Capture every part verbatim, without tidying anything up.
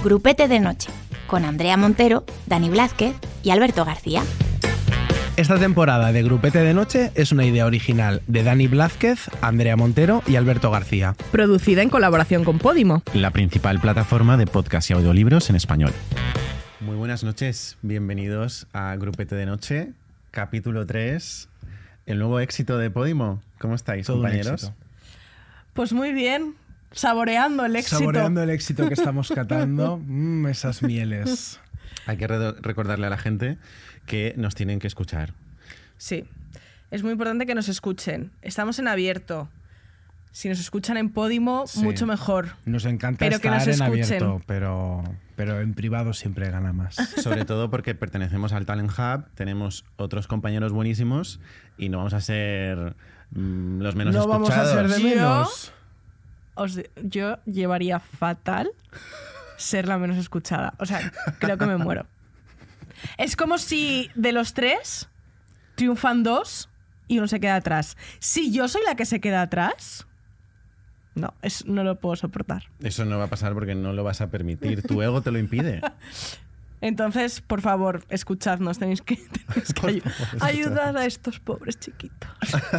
Grupete de Noche, con Andrea Montero, Dani Blázquez y Alberto García. Esta temporada de Grupete de Noche es una idea original de Dani Blázquez, Andrea Montero y Alberto García. Producida en colaboración con Podimo, la principal plataforma de podcast y audiolibros en español. Muy buenas noches, bienvenidos a Grupete de Noche, capítulo tres, el nuevo éxito de Podimo. ¿Cómo estáis, Todo compañeros? Pues muy bien, saboreando el éxito. Saboreando el éxito que estamos catando, mm, esas mieles. Hay que re- recordarle a la gente que nos tienen que escuchar. Sí, es muy importante que nos escuchen. Estamos en abierto. Si nos escuchan en Podimo, Sí. mucho mejor. Nos encanta Pero que estar nos en escuchen. abierto, pero, pero en privado siempre gana más. Sobre todo porque pertenecemos al Talent Hub, tenemos otros compañeros buenísimos y no vamos a ser mm, los menos No vamos a escuchados. ser de Yo- menos. Os- yo llevaría fatal ser la menos escuchada. O sea, creo que me muero. Es como si de los tres triunfan dos y uno se queda atrás. Si yo soy la que se queda atrás, no, es, no lo puedo soportar. Eso no va a pasar porque no lo vas a permitir. Tu ego te lo impide. Entonces, por favor, escuchadnos. Tenéis que, tenéis que ayu- ayudar a estos pobres chiquitos.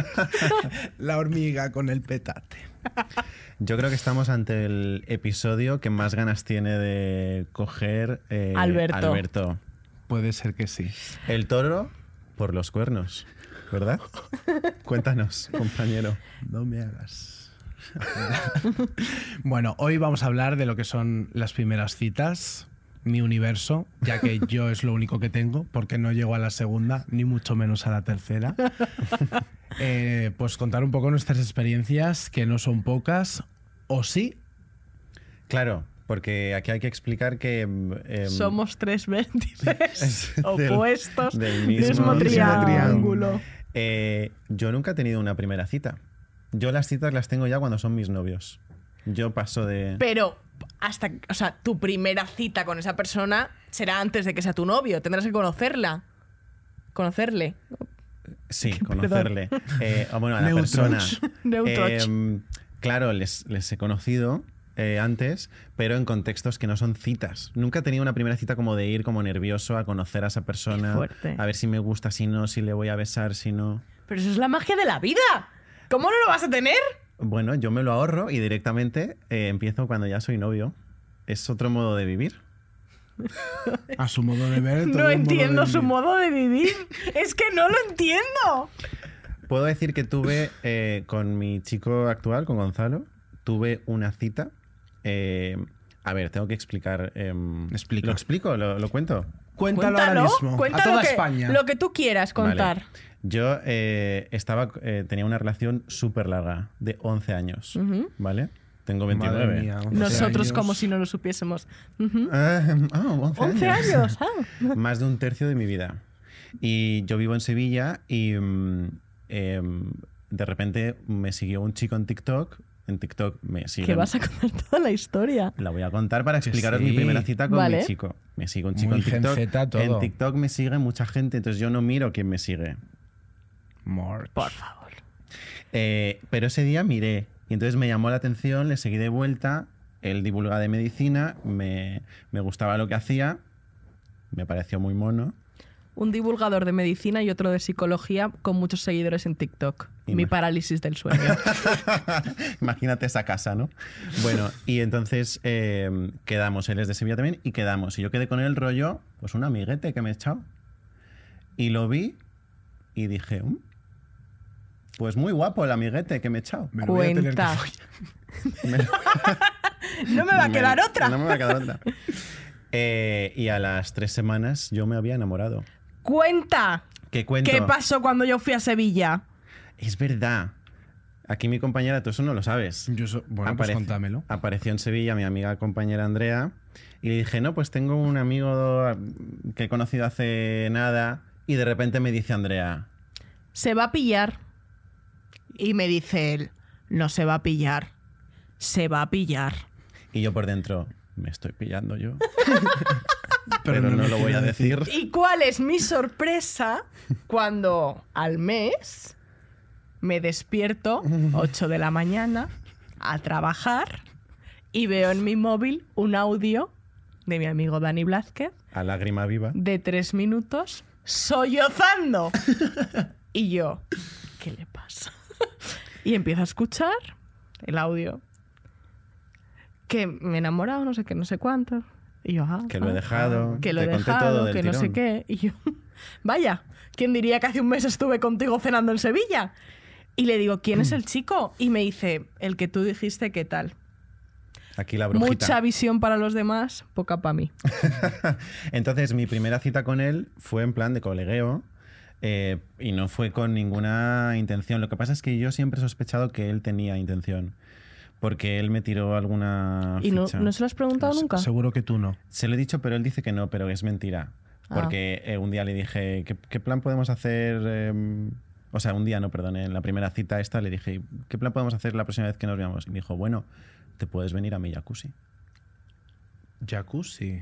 La hormiga con el petate. Yo creo que estamos ante el episodio que más ganas tiene de coger eh, Alberto. Alberto. Puede ser que sí. El toro por los cuernos, ¿verdad? Cuéntanos, compañero. No me hagas. Bueno, hoy vamos a hablar de lo que son las primeras citas, mi universo, ya que yo es lo único que tengo, porque no llego a la segunda, ni mucho menos a la tercera. Eh, pues contar un poco nuestras experiencias, que no son pocas, o sí. Claro, porque aquí hay que explicar que... eh, Somos tres vértices del- opuestos del del mismo mismo triángulo. triángulo. eh, yo nunca he tenido una primera cita. Yo las citas las tengo ya cuando son mis novios. Yo paso de... Pero hasta, o sea, tu primera cita con esa persona será antes de que sea tu novio. Tendrás que conocerla. Conocerle. Sí, Perdón. conocerle. Eh, o bueno, a la Neutroch. persona. Neutroch. Eh, claro, les, les he conocido eh, antes, pero en contextos que no son citas. Nunca he tenido una primera cita como de ir como nervioso a conocer a esa persona, Qué fuerte. a ver si me gusta, si no, si le voy a besar, si no. Pero eso es la magia de la vida. ¿Cómo no lo vas a tener? Bueno, yo me lo ahorro y directamente eh, empiezo cuando ya soy novio. Es otro modo de vivir. A su modo de ver. todo No un entiendo modo de su vivir. modo de vivir. Es que no lo entiendo. Puedo decir que tuve eh, con mi chico actual, con Gonzalo, tuve una cita. eh, a ver, tengo que explicar. eh, Explica. ¿Lo explico? ¿Lo, lo cuento? Cuéntalo, ahora mismo. cuenta a toda lo que, España. lo que tú quieras contar. Vale. Yo eh, estaba, eh, tenía una relación súper larga, de once años, Ujú. ¿vale? Tengo Madre veintinueve. mía, once Nosotros años. como si no lo supiésemos. Ujú. Ah, ah, once, once años. ah. Más de un tercio de mi vida. Y yo vivo en Sevilla y mm, em, de repente me siguió un chico en TikTok. En TikTok me sigue... Que vas a contar toda la historia. La voy a contar para Que explicaros sí. mi primera cita con Vale. mi chico. Me sigue un chico Muy en TikTok. Gen Z todo. En TikTok me sigue mucha gente, entonces yo no miro quién me sigue. Morch. Por favor. Eh, pero ese día miré y entonces me llamó la atención, le seguí de vuelta. Él divulga de medicina, me, me gustaba lo que hacía, me pareció muy mono. Un divulgador de medicina y otro de psicología con muchos seguidores en TikTok. Ima- Mi parálisis del sueño. Imagínate esa casa, ¿no? Bueno, y entonces eh, quedamos, él es de Sevilla también, y quedamos. Y yo quedé con él rollo, pues un amiguete que me he echado. Y lo vi y dije, "Mm, pues muy guapo el amiguete que me he echado". Me lo voy a tener que Cuenta. Me- No me va a me- quedar otra. No me va a quedar otra. Eh, y a las tres semanas yo me había enamorado. Cuenta. ¿Qué cuento? ¿Qué pasó cuando yo fui a Sevilla? Es verdad. Aquí mi compañera, tú eso no lo sabes. Yo so- bueno, pues Aparece- contámelo. Apareció en Sevilla mi amiga compañera Andrea y le dije, no, pues tengo un amigo que he conocido hace nada y de repente me dice Andrea, Se va a pillar. Y me dice él, no se va a pillar. Se va a pillar. y yo por dentro, me estoy pillando yo. Pero Pero, no no, me lo voy a quiero decir. ¿Y cuál es mi sorpresa cuando al mes me despierto, ocho de la mañana, a trabajar y veo en mi móvil un audio de mi amigo Dani Blázquez, A lágrima viva. de tres minutos, sollozando. Y yo, ¿qué le pasa? Y empiezo a escuchar el audio. Que me he enamorado, no sé qué, no sé cuánto. Y yo, ah, Que lo he ah, dejado. que lo he te conté dejado, todo del que no sé tirón. qué. Y yo, vaya, ¿quién diría que hace un mes estuve contigo cenando en Sevilla? Y le digo, ¿quién es el chico? Y me dice, el que tú dijiste, ¿qué tal? Aquí la brujita. Mucha visión para los demás, poca para mí. Entonces, mi primera cita con él fue en plan de colegueo eh, y no fue con ninguna intención. Lo que pasa es que yo siempre he sospechado que él tenía intención. Porque él me tiró alguna ¿Y no, ficha. no se lo has preguntado nunca? Seguro que tú no. Se lo he dicho, pero él dice que no, pero es mentira. Porque eh, un día le dije, ¿qué, qué plan podemos hacer? Eh, o sea, un día no, perdón, en la primera cita esta le dije, ¿qué plan podemos hacer la próxima vez que nos veamos? Y me dijo, bueno, te puedes venir a mi jacuzzi. Jacuzzi.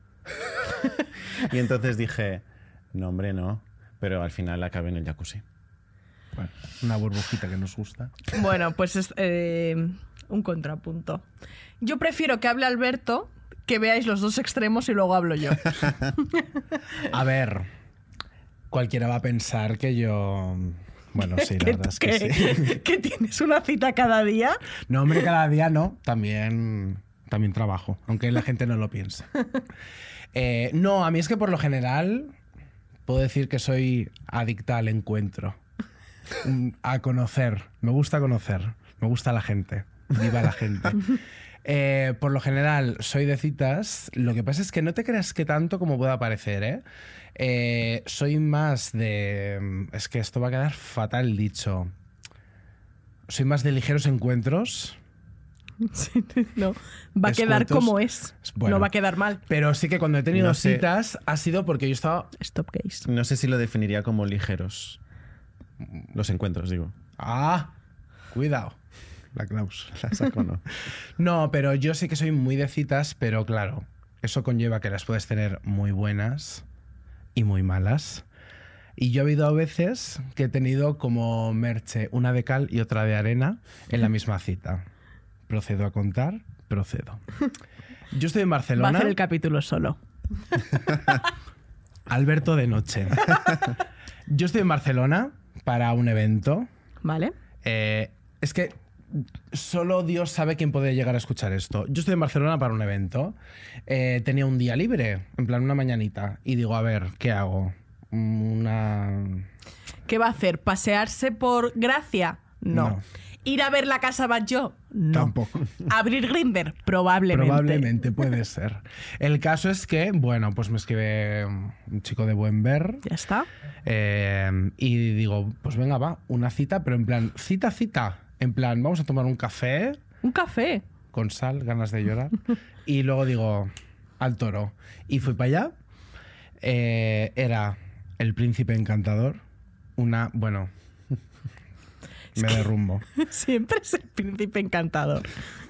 Y entonces dije, no, hombre, no. Pero al final acabé en el jacuzzi. Bueno, una burbujita que nos gusta. Bueno, pues es eh, un contrapunto. Yo prefiero que hable Alberto, que veáis los dos extremos y luego hablo yo. A ver, cualquiera va a pensar que yo... Bueno, sí, la verdad es que sí. que tienes una cita cada día. No, hombre, cada día no. También, también trabajo, aunque la gente no lo piense. Eh, no, a mí es que por lo general puedo decir que soy adicta al encuentro. A conocer. Me gusta conocer. Me gusta la gente. Viva la gente. Eh, por lo general, soy de citas. Lo que pasa es que no te creas que tanto como pueda parecer, ¿eh? Eh, soy más de... Es que esto va a quedar fatal dicho. Soy más de ligeros encuentros. Sí, no, va a quedar Descuentos. como es. Bueno. No va a quedar mal. Pero sí que cuando he tenido No sé. citas ha sido porque yo estaba... Stop gays. No sé si lo definiría como ligeros. Los encuentros, digo. ¡Ah! Cuidado. La cláusula. La saco, ¿no? No, pero yo sí que soy muy de citas, pero claro, eso conlleva que las puedes tener muy buenas y muy malas. Y yo he habido veces que he tenido como Merche, una de cal y otra de arena en la misma cita. Procedo a contar, procedo. Yo estoy en Va a Barcelona. hacer el capítulo solo. Alberto de noche. Yo estoy en Barcelona para un evento. ¿Vale? Eh, es que solo Dios sabe quién puede llegar a escuchar esto. Yo estoy en Barcelona para un evento. Eh, tenía un día libre, en plan una mañanita. Y digo, a ver, ¿qué hago? Una... ¿Qué va a hacer? ¿Pasearse por Gracia? No. No. ¿Ir a ver la casa Batlló? No. Tampoco. ¿Abrir Grindr? Probablemente. Probablemente puede ser. El caso es que, bueno, pues me escribe un chico de buen ver. Ya está. Eh, y digo, pues venga, va, una cita, pero en plan, cita, cita. En plan, vamos a tomar un café Un café. con sal, ganas de llorar. Y luego digo, al toro. Y fui para allá. Eh, era el príncipe encantador. Una, bueno, me derrumbo. Siempre es el príncipe encantador.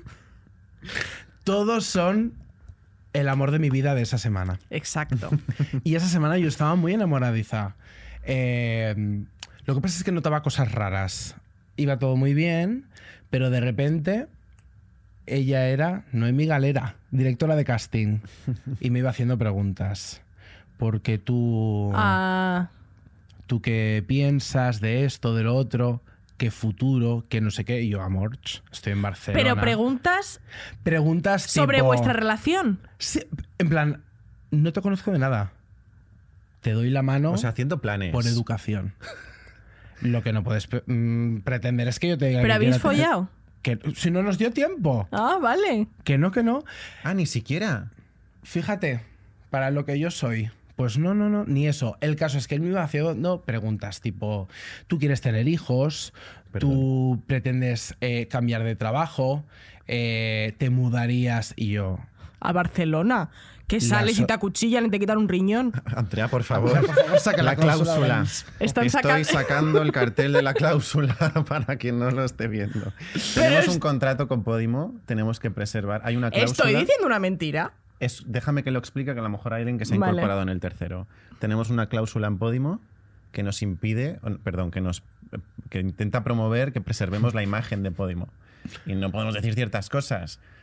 Todos son el amor de mi vida de esa semana. Exacto. Y esa semana yo estaba muy enamoradiza. Eh, lo que pasa es que notaba cosas raras. Iba todo muy bien, pero de repente ella era Noemí Galera, directora de casting, y me iba haciendo preguntas. Porque tú, Ah, tú qué piensas de esto, de lo otro, qué futuro, qué no sé qué. Y yo, amor, ch, estoy en Barcelona. pero preguntas Preguntas sobre tipo- vuestra relación. Sí, en plan, no te conozco de nada. Te doy la mano O sea, haciendo planes. por educación. Lo que no puedes pre- mm, pretender es que yo te diga ¿Pero que habéis quiero tener- follado? Que, si no nos dio tiempo. Ah, vale. Que no, que no. Ah, ni siquiera. Fíjate, para lo que yo soy. Pues no, no, no, ni eso. El caso es que él me iba haciendo preguntas tipo, ¿tú quieres tener hijos? ¿Tú pretendes eh, cambiar de trabajo? Eh, ¿Te mudarías? Y yo... A Barcelona. Que sales so- y te acuchillan y te quitan un riñón. Andrea, por favor. Andrea, por favor, saca la cláusula de la- Están Estoy sacan- sacando el cartel de la cláusula para quien no lo esté viendo. Tenemos es- un contrato con Podimo, tenemos que preservar. Hay una cláusula. Estoy diciendo una mentira. Es- déjame que lo explique, que a lo mejor hay alguien que se ha Vale. incorporado en el tercero. Tenemos una cláusula en Podimo que nos impide, o- perdón, que nos que intenta promover que preservemos la imagen de Podimo. Y no podemos decir ciertas cosas.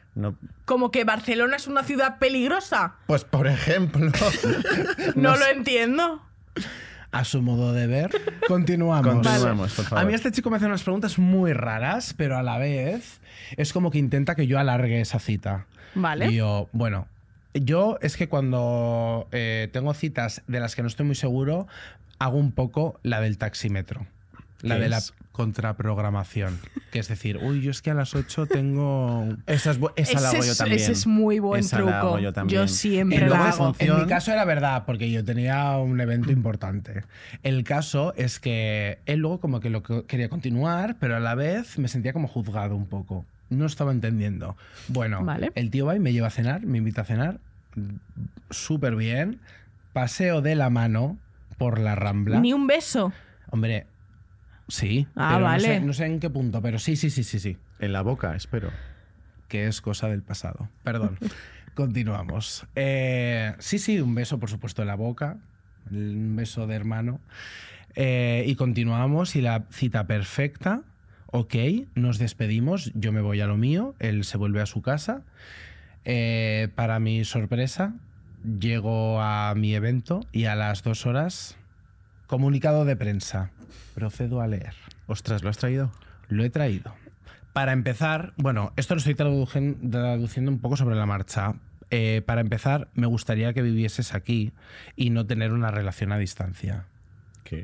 No, ¿Como que Barcelona es una ciudad peligrosa? pues por ejemplo. No, sé. lo entiendo. A su modo de ver, continuamos. Continuamos, por favor. A mí este chico me hace unas preguntas muy raras, pero a la vez es como que intenta que yo alargue esa cita. Vale. Y yo, bueno, yo es que cuando eh, tengo citas de las que no estoy muy seguro, hago un poco la del taxímetro. La ¿Qué de la es? contraprogramación. Que es decir, uy, yo es que a las ocho tengo... Esa, es bu- esa la Ese hago yo es- también. ese es muy buen Esa la hago truco. yo también. Yo siempre Y la luego, hago. en mi caso era verdad, porque yo tenía un evento importante. El caso es que él luego como que lo que- quería continuar, pero a la vez me sentía como juzgado un poco. No estaba entendiendo. Bueno, Vale. el tío va y me lleva a cenar, me invita a cenar, súper bien. Paseo de la mano por la Rambla. Ni un beso. Hombre, sí. Ah, pero no vale. sé- no sé en qué punto, pero sí, sí, sí, sí, sí. En la boca, espero. Que es cosa del pasado. Perdón. Continuamos. Eh, sí, sí, un beso, por supuesto, en la boca. Un beso de hermano. Eh, y continuamos y la cita perfecta. Ok, nos despedimos. Yo me voy a lo mío. Él se vuelve a su casa. Eh, para mi sorpresa, llego a mi evento y a las dos horas, comunicado de prensa. Procedo a leer. Ostras, ¿lo has traído? Lo he traído. Para empezar, bueno, esto lo estoy tradujen- traduciendo un poco sobre la marcha. Eh, para empezar, me gustaría que vivieses aquí y no tener una relación a distancia. ¿Qué?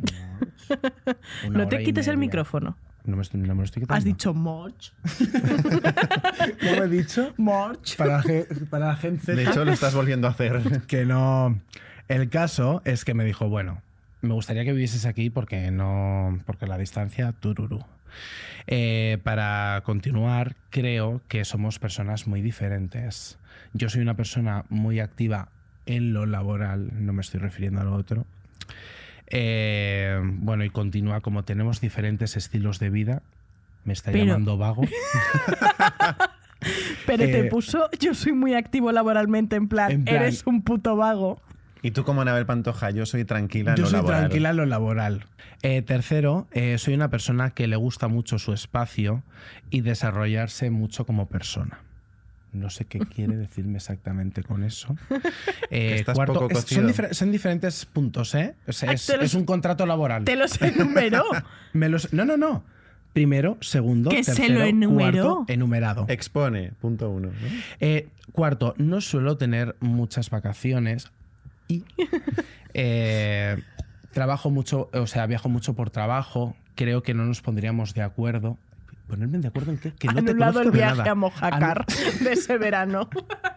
Una No te hora y quites el media. micrófono. No me, estoy, no me lo estoy quitando. Has dicho Moch. ¿Cómo he dicho? Moch. Para, la ge- para la gente. De hecho, lo estás volviendo a hacer. Que no. El caso es que me dijo, bueno, me gustaría que vivieses aquí porque no. Porque la distancia, tururú. Eh, para continuar, creo que somos personas muy diferentes. Yo soy una persona muy activa en lo laboral, no me estoy refiriendo a lo otro. Eh, bueno, y continúa, como tenemos diferentes estilos de vida, me está Pero- llamando vago. Pero te Eh, puso, yo soy muy activo laboralmente, en plan, en plan- eres un puto vago. Y tú como Anabel Pantoja, yo soy tranquila en Yo lo soy laboral. tranquila en lo laboral. Eh, tercero, eh, soy una persona que le gusta mucho su espacio y desarrollarse mucho como persona. No sé qué quiere decirme exactamente con eso. Eh, estás cuarto, poco es- cocido. son, difer- son diferentes puntos, ¿eh? O sea, Ay, es, te los- es un contrato laboral. Te los enumeró. Me los- no, no, no. Primero, segundo, Que se tercero, lo enumeró. cuarto, enumerado. Expone, punto uno. ¿no? Eh, cuarto, no suelo tener muchas vacaciones y eh, trabajo mucho, o sea, viajo mucho por trabajo. Creo que no nos pondríamos de acuerdo. ¿Ponerme de acuerdo en qué? Que no te Anulado conozco el de viaje nada. a Mojácar de ese verano.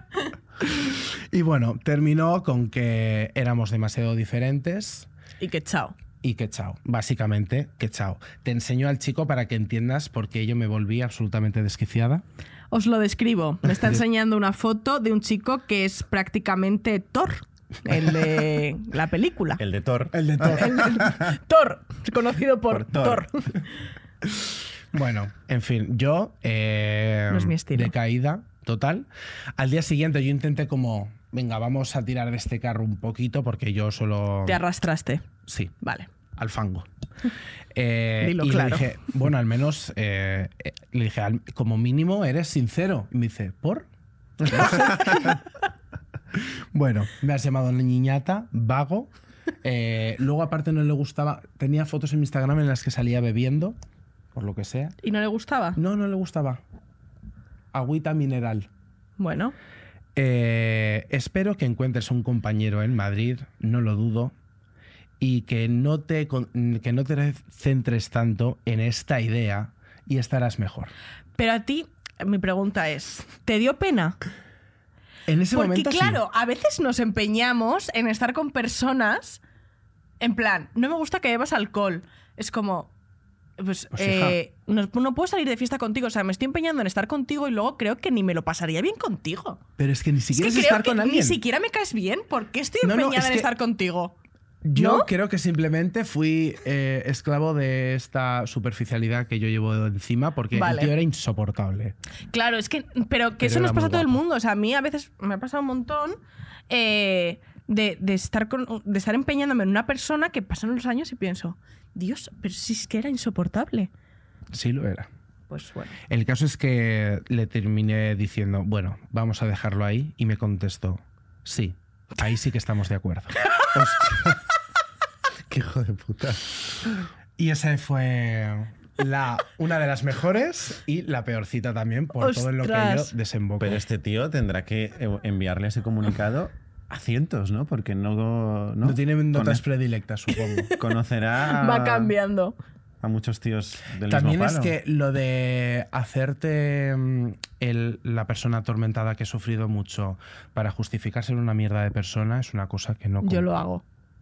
Y bueno, terminó con que éramos demasiado diferentes Y que chao. y que chao. Básicamente, que chao. Te enseño al chico para que entiendas por qué yo me volví absolutamente desquiciada. Os lo describo. Me está enseñando una foto de un chico que es prácticamente Thor, el de la película. El de Thor. El de todo. Thor, conocido por, Por Thor. Thor. Bueno, en fin, yo eh, No es mi estilo. de caída total. Al día siguiente yo intenté como, venga, vamos a tirar de este carro un poquito porque yo solo... Te arrastraste. Sí, Vale. al fango. Eh, Dilo y claro. le dije, bueno, al menos, eh, eh, le dije, al- como mínimo eres sincero. Y me dice, ¿por? No sé. Bueno, me has llamado niñata, vago. Eh, luego, aparte, no le gustaba. Tenía fotos en mi Instagram en las que salía bebiendo, por lo que sea. ¿Y no le gustaba? No, no le gustaba. Agüita mineral. Bueno, Eh, espero que encuentres un compañero en Madrid, no lo dudo, y que no te, con- que no te centres tanto en esta idea y estarás mejor. pero a ti, mi pregunta es, ¿te dio pena? En ese Porque momento sí. claro, a veces nos empeñamos en estar con personas en plan, no me gusta que bebas alcohol. Es como, pues, Pues, eh, no, no puedo salir de fiesta contigo. O sea, me estoy empeñando en estar contigo y luego creo que ni me lo pasaría bien contigo. Pero es que ni Es siquiera que es creo estar que con alguien. ni siquiera me caes bien. ¿Por qué estoy No, no, empeñada es en que- estar contigo? Yo ¿No? creo que simplemente fui eh, esclavo de esta superficialidad que yo llevo encima porque Vale. el tío era insoportable. Claro, es que, pero que Pero eso nos era pasa a muy todo el guapo. mundo. O sea, a mí a veces me ha pasado un montón eh, de, de estar con, de estar empeñándome en una persona que pasan los años y pienso, Dios, pero si es que era insoportable. Sí lo era. pues bueno. El caso es que le terminé diciendo, bueno, vamos a dejarlo ahí, y me contestó, sí, ahí sí que estamos de acuerdo. Hostia. Qué hijo de puta. Y esa fue la, una de las mejores y la peor cita también por todo en lo que yo Ostras. desemboco. Pero este tío tendrá que eh, enviarle ese comunicado a cientos, ¿no? Porque no... No, No tiene notas Cono- predilectas, supongo. conocerá Va cambiando. a muchos tíos del También mismo es palo. que lo de hacerte mm, el- la persona atormentada que he sufrido mucho para justificarse en una mierda de persona es una cosa que no Yo compro. lo hago.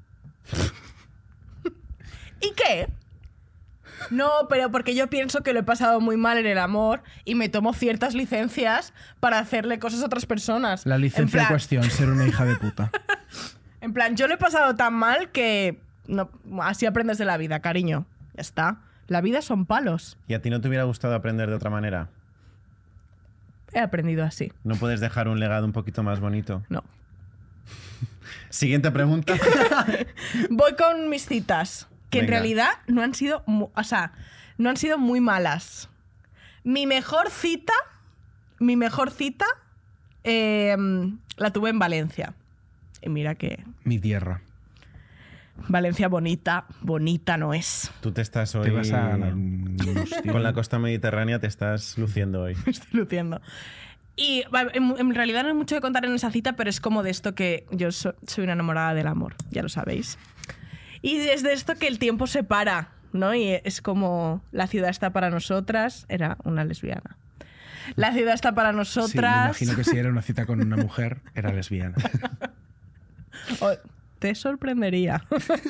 ¿Y qué? No, pero porque yo pienso que lo he pasado muy mal en el amor y me tomo ciertas licencias para hacerle cosas a otras personas. La licencia en, en plan, cuestión, ser una hija de puta. En plan, yo lo he pasado tan mal que no, así aprendes de la vida, cariño. Ya está. La vida son palos. ¿Y a ti no te hubiera gustado aprender de otra manera? He aprendido así. ¿No puedes dejar un legado un poquito más bonito? No. Siguiente pregunta. Voy con mis citas, que en Venga. realidad no han sido, mu- o sea, no han sido muy malas. Mi mejor cita, mi mejor cita, eh, la tuve en Valencia. Y mira que Mi tierra. Valencia bonita, bonita no es. Tú te estás hoy... Te vas a ganar un hostia. Con la costa mediterránea te estás luciendo hoy. Me estoy luciendo. Y va, en, en realidad no hay mucho que contar en esa cita, pero es como de esto que yo so- soy una enamorada del amor, ya lo sabéis. Y es de esto que el tiempo se para, ¿no? Y es como la ciudad está para nosotras, era una lesbiana. La ciudad está para Sí, me nosotras. imagino que si era una cita con una mujer, era lesbiana. Oh, te sorprendería.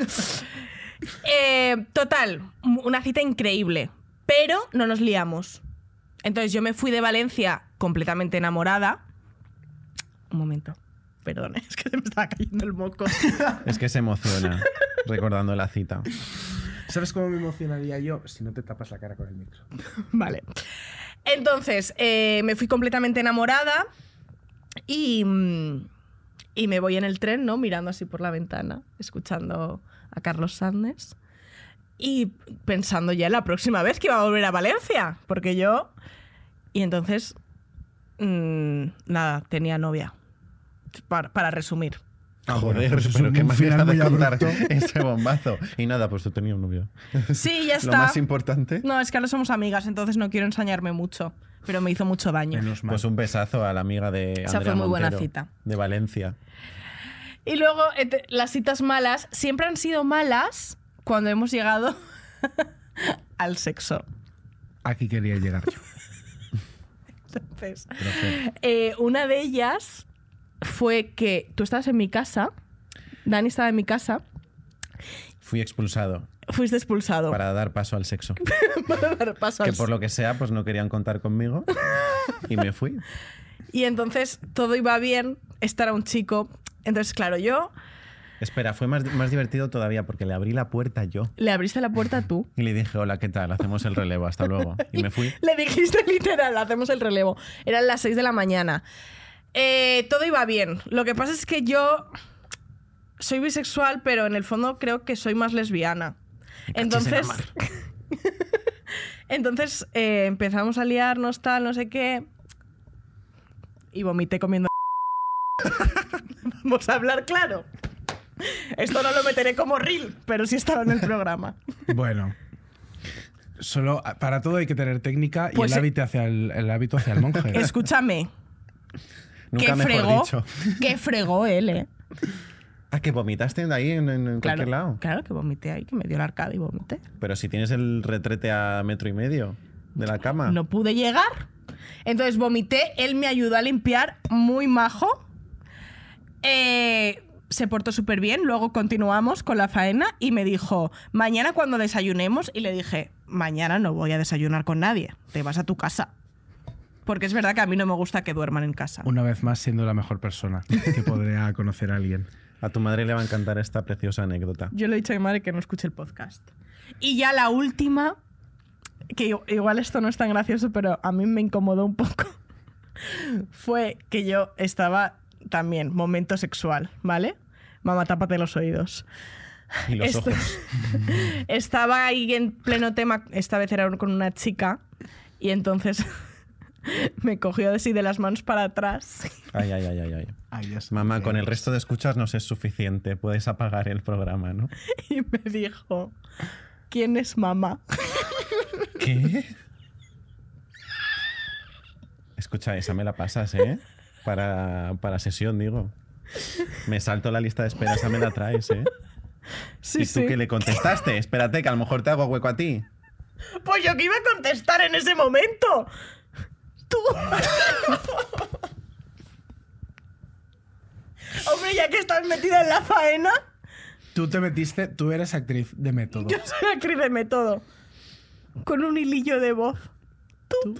Eh, total, una cita increíble, pero no nos liamos. Entonces yo me fui de Valencia completamente enamorada. Un momento, perdón, es que se me estaba cayendo el moco. Es que se emociona recordando la cita. ¿Sabes cómo me emocionaría yo si no te tapas la cara con el micro? Vale. Entonces, eh, me fui completamente enamorada y, mm, y me voy en el tren, ¿no? Mirando así por la ventana, escuchando a Carlos Sanz y pensando ya en la próxima vez que iba a volver a Valencia, porque yo... Y entonces, mmm, nada, tenía novia, para, para resumir. Ah, Joder, bueno, pues es pero un qué manera final de muy contar abrupto. ese bombazo. Y nada, pues tú tenías un novio. Sí, ya Lo está. más importante. No, es que ahora somos amigas, entonces no quiero ensañarme mucho, pero me hizo mucho daño. Menos mal. Pues un besazo a la amiga de Andrea Esa fue muy buena Montero, cita. de Valencia. Y luego, et- las citas malas siempre han sido malas cuando hemos llegado al sexo. Aquí quería llegar yo. Entonces, Profe. eh, una de ellas fue que tú estabas en mi casa, Dani estaba en mi casa, Fui expulsado fuiste expulsado para dar paso al sexo. para dar paso Que al- por lo que sea, pues no querían contar conmigo. Y me fui. Y entonces todo iba bien, este era un chico. Entonces, claro, yo Espera, fue más, más divertido todavía porque le abrí la puerta yo. le abriste la puerta tú. Y le dije, hola, ¿qué tal? Hacemos el relevo, hasta luego. Y me fui. Le dijiste literal, hacemos el relevo. Eran las seis de la mañana. Eh, todo iba bien. Lo que pasa es que yo soy bisexual, pero en el fondo creo que soy más lesbiana. Entonces, entonces eh, empezamos a liarnos, tal, no sé qué. Y vomité comiendo. Vamos a hablar claro. Esto no lo meteré como reel, pero sí estaba en el programa. Bueno. Solo para todo hay que tener técnica y Pues, el, eh, hábito hacia el, el hábito hacia el monje. Escúchame. Nunca que mejor fregó, dicho. que fregó él, ¿eh? Ah, que vomitaste de ahí en, en- en Claro, cualquier lado. claro que vomité ahí, que me dio la arcada y vomité. Pero si tienes el retrete a metro y medio de la cama. No pude llegar. Entonces vomité, él me ayudó a limpiar, muy majo. Eh, se portó súper bien, luego continuamos con la faena y me dijo, mañana cuando desayunemos, y le dije, mañana no voy a desayunar con nadie, te vas a tu casa. Porque es verdad que a mí no me gusta que duerman en casa. Una vez más siendo la mejor persona que podría conocer a alguien. A tu madre le va a encantar esta preciosa anécdota. Yo le he dicho a mi madre que no escuche el podcast. Y ya la última, que igual esto no es tan gracioso, pero a mí me incomodó un poco, fue que yo estaba también, momento sexual, ¿vale? Mamá, tápate los oídos. Y los Esto- ojos. Estaba ahí en pleno tema, esta vez era con una chica, Y entonces me cogió así de las manos para atrás. Ay, ay, ay, ay, ay. Ay, ya sé Mamá, qué con el es. resto de escuchas nos es suficiente. Puedes apagar el programa, ¿no? Y me dijo, ¿quién es mamá? ¿Qué? Escucha, esa me la pasas, ¿eh? Para, para sesión, digo. Me salto la lista de espera, esa me la traes, ¿eh? Sí, ¿Y tú sí. qué le contestaste? Espérate, que a lo mejor te hago hueco a ti. Pues yo que iba a contestar en ese momento. Tú. Hombre, ya que estás metida en la faena, Tú te metiste, tú eres actriz de método. yo soy actriz de método. Con un hilillo de voz. Tú.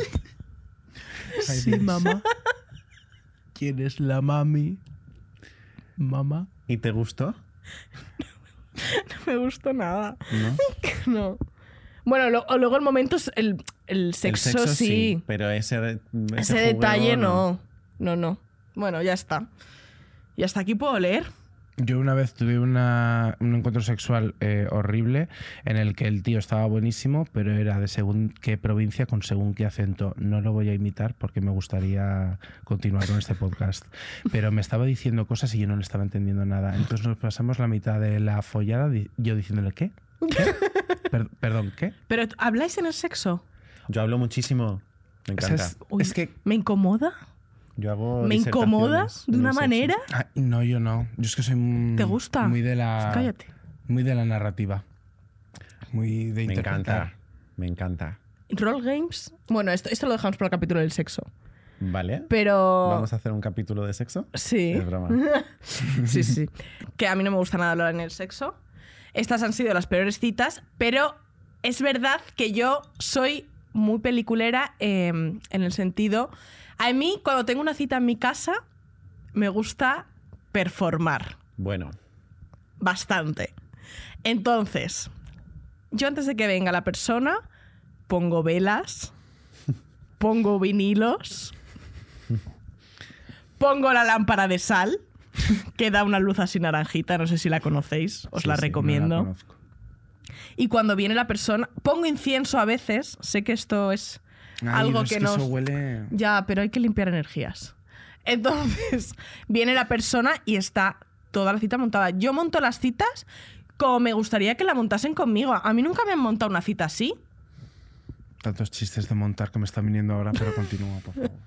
Sí, mamá. ¿Quién es la mami? Mamá. ¿Y te gustó? No me gustó nada. ¿No? No. Bueno, lo- luego el momento, es el, el sexo, El sexo sí. pero ese, ese, Ese jugueo detalle no. No, no. Bueno, ya está. Y hasta aquí puedo leer. Yo una vez tuve una- un encuentro sexual eh, horrible en el que el tío estaba buenísimo, pero era de según qué provincia con según qué acento. No lo voy a imitar porque me gustaría continuar con este podcast. Pero me estaba diciendo cosas y yo no le estaba entendiendo nada. Entonces nos pasamos la mitad de la follada di- yo diciéndole ¿qué? ¿Qué? Per- perdón, ¿qué? Pero, ¿habláis en el sexo? Yo hablo muchísimo. Me O sea, encanta. es, Uy, es que... ¿me incomoda? Yo hago ¿Me incomoda disertaciones de en una el sexo. manera? Ah, no, yo no. Yo es que soy muy, ¿Te gusta? muy de la... Cállate. Muy de la narrativa. Muy de Me interpretar. encanta. Me encanta. Roll games. Bueno, esto, esto lo dejamos para el capítulo del sexo. ¿Vale? Pero. ¿Vamos a hacer un capítulo de sexo? Sí. Es broma. Sí, sí. Que a mí no me gusta nada hablar en el sexo. Estas han sido las peores citas, pero es verdad que yo soy muy peliculera eh, en el sentido. A mí, cuando tengo una cita en mi casa, me gusta performar Bueno, bastante. Entonces, yo antes de que venga la persona, pongo velas, pongo vinilos, pongo la lámpara de sal, que da una luz así naranjita, no sé si la conocéis, os Sí, la sí, recomiendo. no la conozco. Y cuando viene la persona, pongo incienso a veces, sé que esto es Ay, algo no, es que que nos... eso huele... Ya, pero hay que limpiar energías. Entonces, viene la persona y está toda la cita montada. Yo monto las citas como me gustaría que la montasen conmigo. A mí nunca me han montado una cita así. Tantos chistes de montar que me están viniendo ahora, pero continúa, por favor.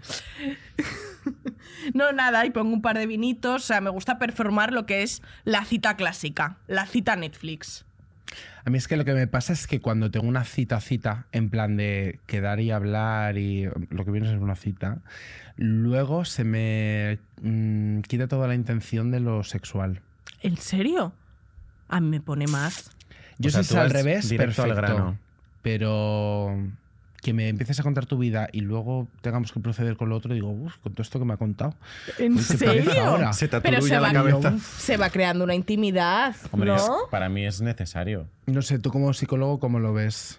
No, nada, y pongo un par de vinitos. O sea, me gusta performar lo que es la cita clásica, la cita Netflix. A mí es que lo que me pasa es que cuando tengo una cita, cita, en plan de quedar y hablar y lo que viene a ser una cita, luego se me mm, quita toda la intención de lo sexual. ¿En serio? A mí me pone más. Yo O sea, si tú es al vas revés, directo al perfecto. grano. Pero que me empieces a contar tu vida y luego tengamos que proceder con lo otro, digo, uff, con todo esto que me ha contado. ¿En Uy, qué pereza serio? ahora. Se te Pero aturulla se la va, cabeza. se va creando una intimidad, Hombre, ¿no? es- para mí es necesario. No sé, tú como psicólogo, ¿cómo lo ves?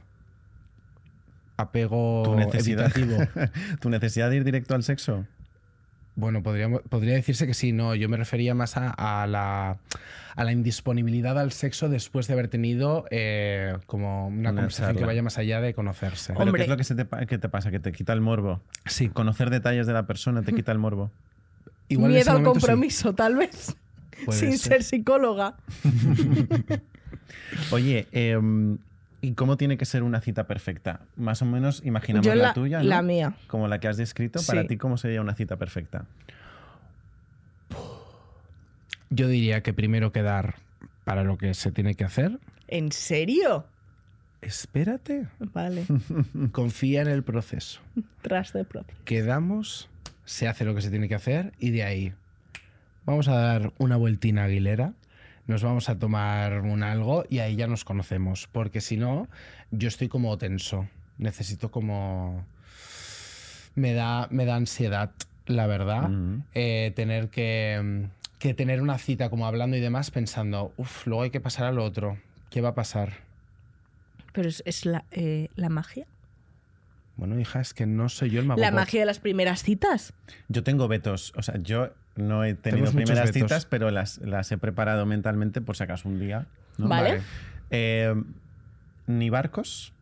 Apego Tu necesidad, evitativo. tu necesidad de ir directo al sexo. Bueno, podríamos, podría decirse que sí, no. Yo me refería más a, a la, a la indisponibilidad al sexo después de haber tenido eh, como una, Una conversación charla. que vaya más allá de conocerse. ¿Pero Hombre. qué es lo que, se te, pa- que te pasa? Que te quita el morbo. Sí, Conocer detalles de la persona te quita el morbo. igual en ese Miedo al momento sí. compromiso, tal vez. Puede Sin ser. ser psicóloga. Oye, em, ¿y cómo tiene que ser una cita perfecta? Más o menos imaginamos Yo la, la- tuya, ¿no? la mía. Como la que has descrito. Para Sí. ti, ¿cómo sería una cita perfecta? Yo diría que primero quedar para lo que se tiene que hacer. ¿En serio? Espérate. Vale. Confía en el proceso. Tras de propio. Quedamos, se hace lo que se tiene que hacer y de ahí vamos a dar una vueltina aguilera, nos vamos a tomar un algo y ahí ya nos conocemos. Porque si no, yo estoy como tenso. Necesito como... Me da, me da ansiedad, la verdad, Ujú. eh, tener que, que tener una cita como hablando y demás pensando, uff, luego hay que pasar al otro. ¿Qué va a pasar? Pero es, es la, eh, la magia. Bueno, hija, es que no soy yo el mago. La pop. magia de las primeras citas. Yo tengo vetos. O sea, yo no he tenido Tenemos muchos primeras vetos. citas, pero las, las he preparado mentalmente por si acaso un día. ¿no? Vale. Vale. Eh, ni barcos,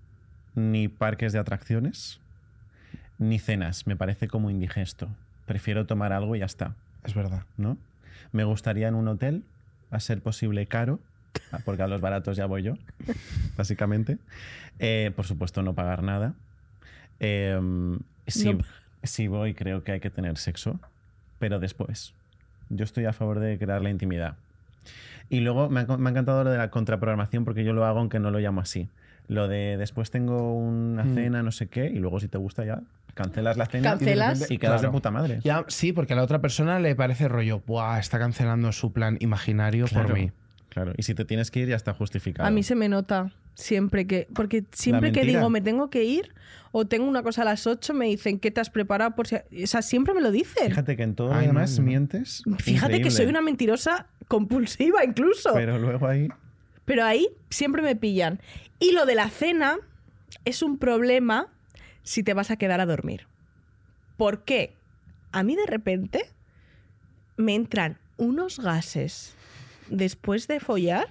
ni parques de atracciones, ni cenas. Me parece como indigesto. Prefiero tomar algo y ya está, Es verdad. ¿no? Me gustaría en un hotel, a ser posible caro, porque a los baratos ya voy yo, básicamente. Eh, por supuesto, no pagar nada. Eh, si, No. si voy, creo que hay que tener sexo, pero después. Yo estoy a favor de crear la intimidad. Y luego me ha, me ha encantado lo de la contraprogramación, porque yo lo hago aunque no lo llamo así. Lo de después tengo una Mm. cena, no sé qué, y luego si te gusta ya cancelas la cena Cancelas. y quedas Claro. de puta madre. Ya, sí, porque a la otra persona le parece rollo, ¡buah! Está cancelando su plan imaginario Claro, por mí. Claro, y si te tienes que ir ya está justificado. A mí se me nota siempre que... Porque siempre que mentira. digo me tengo que ir o tengo una cosa a las ocho, me dicen ¿qué te has preparado? Por si... O sea, siempre me lo dicen. Fíjate que en todo Ay, lo no, demás no. mientes. Fíjate que increíble. soy una mentirosa compulsiva incluso. Pero... Pero luego ahí... ahí siempre me pillan. Y lo de la cena es un problema si te vas a quedar a dormir. ¿Por qué? A mí de repente me entran unos gases después de follar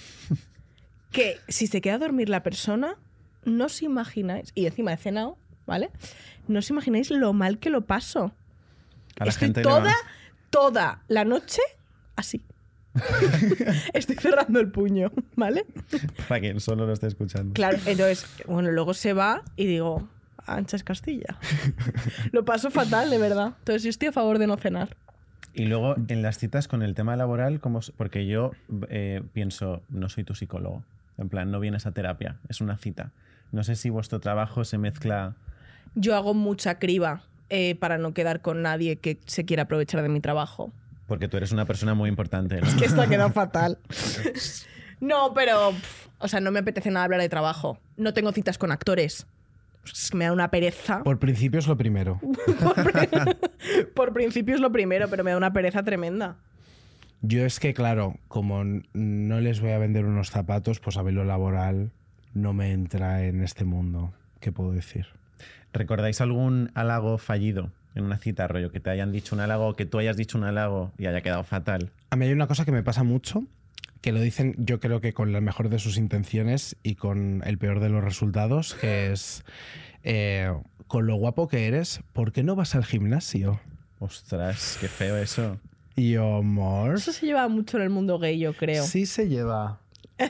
que si se queda a dormir la persona, no os imagináis, y encima he cenado, ¿vale? No os imagináis lo mal que lo paso. A la Estoy gente le toda, va- toda la noche así. Estoy cerrando el puño, ¿vale? Para quien solo lo esté escuchando. Claro, entonces, bueno, luego se va y digo, ancha es Castilla. Lo paso fatal, de verdad. Entonces yo estoy a favor de no cenar. Y luego en las citas con el tema laboral, como, s- porque yo eh, pienso, no soy tu psicólogo. En plan, no vienes a terapia, es una cita. No sé si vuestro trabajo se mezcla... Yo hago mucha criba eh, para no quedar con nadie que se quiera aprovechar de mi trabajo. Porque tú eres una persona muy importante, ¿no? Es que esto ha quedado fatal. No, pero... pff, o sea, no me apetece nada hablar de trabajo. No tengo citas con actores. Es que me da una pereza. Por principio es lo primero. Por principio es lo primero, pero me da una pereza tremenda. Yo es que, claro, como n- no les voy a vender unos zapatos, pues a ver lo laboral no me entra en este mundo. ¿Qué puedo decir? ¿Recordáis algún halago fallido en una cita, rollo? Que te hayan dicho un halago, que tú hayas dicho un halago y haya quedado fatal. A mí hay una cosa que me pasa mucho, que lo dicen yo creo que con la mejor de sus intenciones y con el peor de los resultados, que es, eh, con lo guapo que eres, ¿por qué no vas al gimnasio? Ostras, qué feo eso. Y yo, amor, Eso se lleva mucho en el mundo gay, yo creo. sí se lleva.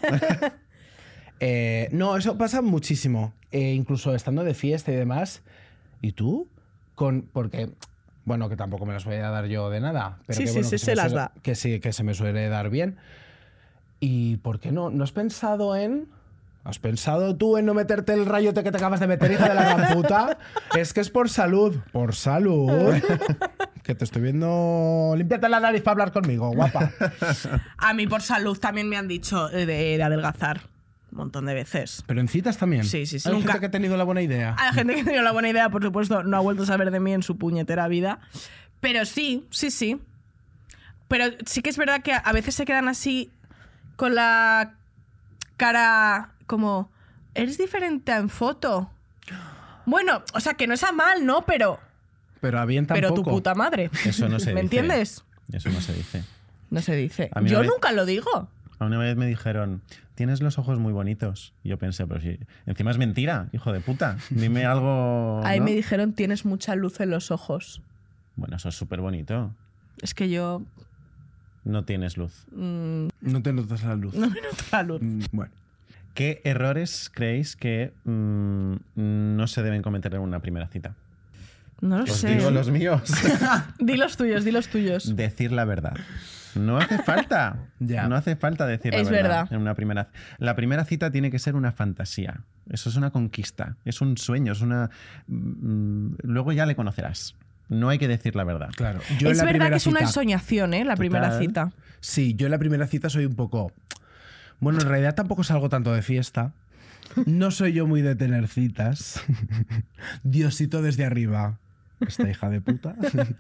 Eh, no, eso pasa muchísimo. Eh, incluso estando de fiesta y demás. ¿Y tú? Con, porque, bueno, que tampoco me las voy a dar yo de nada. Pero Sí, que, sí, bueno, sí, que se me las suele- da. Que sí, que se me suele dar bien. ¿Y por qué no? ¿No has pensado en...? ¿Has pensado tú en no meterte el rayote que te acabas de meter, hija de la gran puta? Es que es por salud. Por salud. Que te estoy viendo... Límpiate la nariz para hablar conmigo, guapa. A mí por salud también me han dicho eh, de, de adelgazar un montón de veces. Pero en citas también. Sí, sí, sí. Hay Nunca- gente que ha tenido la buena idea. A la gente que ha tenido la buena idea, por supuesto, no ha vuelto a saber de mí en su puñetera vida. Pero sí, sí, sí. Pero sí que es verdad que a veces se quedan así con la cara como, eres diferente en foto. Bueno, o sea, que no es a mal, ¿no? Pero, Pero a bien tampoco. pero tu puta madre. Eso no se ¿Me dice. entiendes? Eso no se dice. No se dice. A mí Yo una vez- nunca lo digo. A una vez me dijeron, tienes los ojos muy bonitos. Y yo pensé, pero si encima es mentira, hijo de puta. Dime algo. Ahí ¿no? me dijeron, tienes mucha luz en los ojos. Bueno, eso es súper bonito. Es que yo No tienes luz. mm, No te notas la luz. no me noto la luz. Mm, Bueno. ¿Qué errores creéis que mm, no se deben cometer en una primera cita? No lo Os sé. digo los míos. Di los tuyos, di los tuyos. Decir la verdad. No hace falta. Ya. No hace falta decir la Es verdad, verdad. en una primera. La primera cita tiene que ser una fantasía. Eso es una conquista. Es un sueño. Es una. mm, Luego ya le conocerás. No hay que decir la verdad. Claro. Yo en Es la verdad primera que es una cita- ensoñación, ¿eh? La primera Total. cita. Sí, yo en la primera cita soy un poco... Bueno, en realidad tampoco salgo tanto de fiesta. No soy yo muy de tener citas. Diosito desde arriba. Esta hija de puta.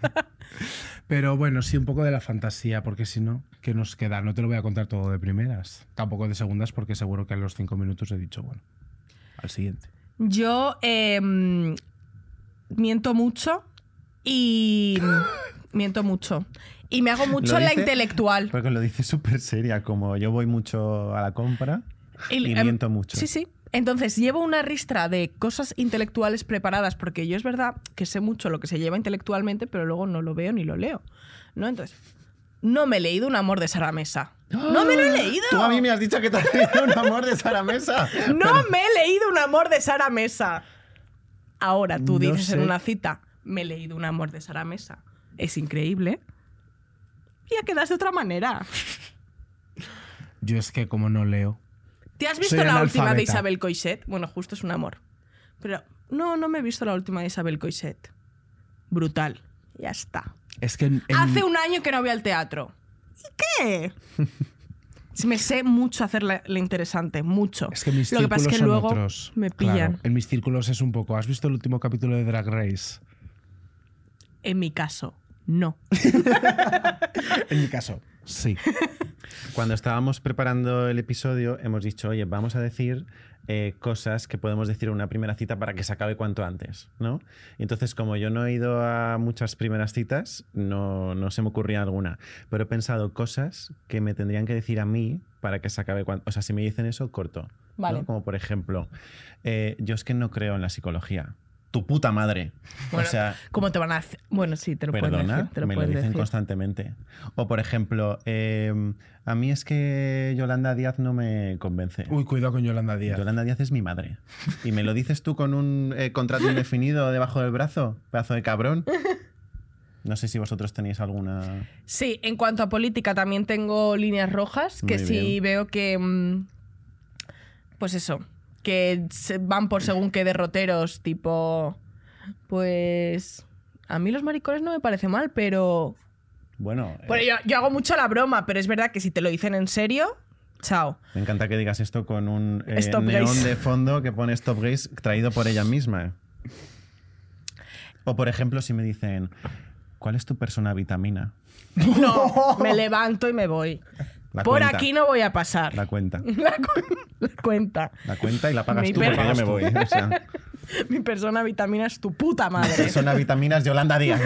Pero bueno, sí, un poco de la fantasía, porque si no, ¿qué nos queda? No te lo voy a contar todo de primeras. Tampoco de segundas, porque seguro que a los cinco minutos he dicho, bueno, al siguiente. Yo eh, miento mucho y... miento mucho. Y me hago mucho Lo la dice- intelectual. Porque lo dice súper seria, como yo voy mucho a la compra y, em, miento mucho. Sí, sí. Entonces, llevo una ristra de cosas intelectuales preparadas, porque yo es verdad que sé mucho lo que se lleva intelectualmente, pero luego no lo veo ni lo leo, ¿no? Entonces, no me he leído Un amor de Sara Mesa. ¡No me lo he leído! Tú a mí me has dicho que te has leído Un amor de Sara Mesa. ¡No Pero- me he leído Un amor de Sara Mesa! Ahora tú No dices sé. en una cita, me he leído Un amor de Sara Mesa. Es increíble. Y ya quedas de otra manera. Yo es que como no leo. ¿Te has visto Soy la última de analfabeta. Isabel Coixet? Bueno, justo es un amor. Pero no, no me he visto la última de Isabel Coixet. Brutal. Ya está. Es que en- en- Hace un año que no voy al teatro. ¿Y qué? Me sé mucho hacer la, la interesante, mucho. Es que mis Lo que pasa es que círculos son luego otros. me Claro, pillan. en mis círculos es un poco. ¿Has visto el último capítulo de Drag Race? En mi caso, no. En mi caso, sí. Cuando estábamos preparando el episodio, hemos dicho, oye, vamos a decir eh, cosas que podemos decir en una primera cita para que se acabe cuanto antes, ¿no? Y entonces, como yo no he ido a muchas primeras citas, no, no se me ocurría alguna. Pero he pensado cosas que me tendrían que decir a mí para que se acabe cuanto... O sea, si me dicen eso, corto. ¿no? Vale. Como por ejemplo, eh, yo es que no creo en la psicología. Tu puta madre. Bueno, o sea, ¿cómo te van a hacer? Bueno, sí, te lo pueden perdona, decir. Te lo me lo pueden dicen decir. constantemente. O por ejemplo, eh, a mí es que Yolanda Díaz no me convence. Uy, cuidado con Yolanda Díaz. Yolanda Díaz es mi madre. ¿Y me lo dices tú con un eh, contrato indefinido debajo del brazo? Pedazo de cabrón. No sé si vosotros tenéis alguna... Sí, en cuanto a política también tengo líneas rojas, que Muy sí bien. veo que... mm, Pues eso, que se van por según qué derroteros, tipo... Pues... A mí los maricones no me parece mal, pero... Bueno, eh, Bueno, yo, yo hago mucho la broma, pero es verdad que si te lo dicen en serio, chao. me encanta que digas esto con un eh, Stop neón gays. de fondo que pone Stop Gays traído por ella misma. O por ejemplo, si me dicen, ¿cuál es tu persona vitamina? No, me levanto y me voy. La Por cuenta. aquí no voy a pasar. La cuenta. La, cu- la cuenta. La cuenta y la pagas Mi tú porque perra. yo me voy. O sea, Mi persona vitamina es tu puta madre. persona vitaminas Yolanda Díaz.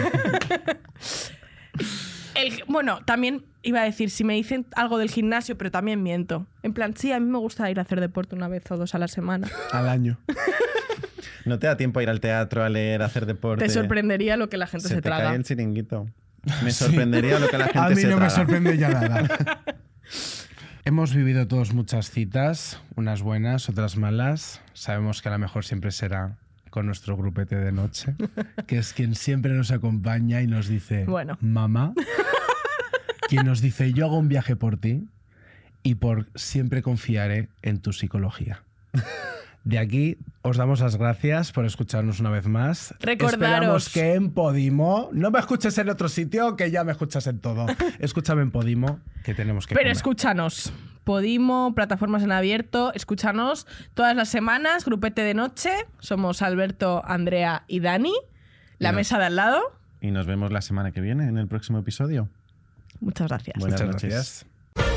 El- bueno, también iba a decir, si me dicen algo del gimnasio, pero también miento. En plan, sí, a mí me gusta ir a hacer deporte una vez o dos a la semana. Al año. No te da tiempo a ir al teatro, a leer, a hacer deporte. Te sorprendería lo que la gente se, Se te traga. cae el chiringuito. Me sorprendería lo que la gente A mí se no me traga. sorprende ya nada. Hemos vivido todos muchas citas, unas buenas, otras malas. Sabemos que a lo mejor siempre será con nuestro grupete de noche, que es quien siempre nos acompaña y nos dice, Bueno. mamá, quien nos dice, yo hago un viaje por ti y por siempre confiaré en tu psicología. De aquí os damos las gracias por escucharnos una vez más. Recordaros- Esperamos que en Podimo, no me escuches en otro sitio, que ya me escuchas en todo. Escúchame en Podimo, que tenemos que Pero comer. escúchanos. Podimo, plataformas en abierto, escúchanos todas las semanas, grupete de noche. Somos Alberto, Andrea y Dani. La Y nos- mesa de al lado. Y nos vemos la semana que viene en el próximo episodio. Muchas gracias. Buenas Muchas noches. gracias.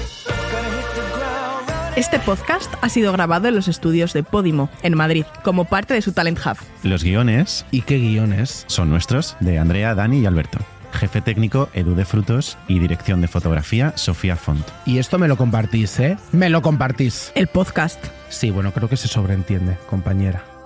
Este podcast ha sido grabado en los estudios de Podimo, en Madrid, como parte de su Talent Hub. Los guiones ¿Y qué guiones? son nuestros, de Andrea, Dani y Alberto. Jefe técnico, Edu de Frutos, y dirección de fotografía, Sofía Font. Y esto me lo compartís, ¿eh? Me lo compartís. El podcast. Sí, bueno, creo que se sobreentiende, compañera.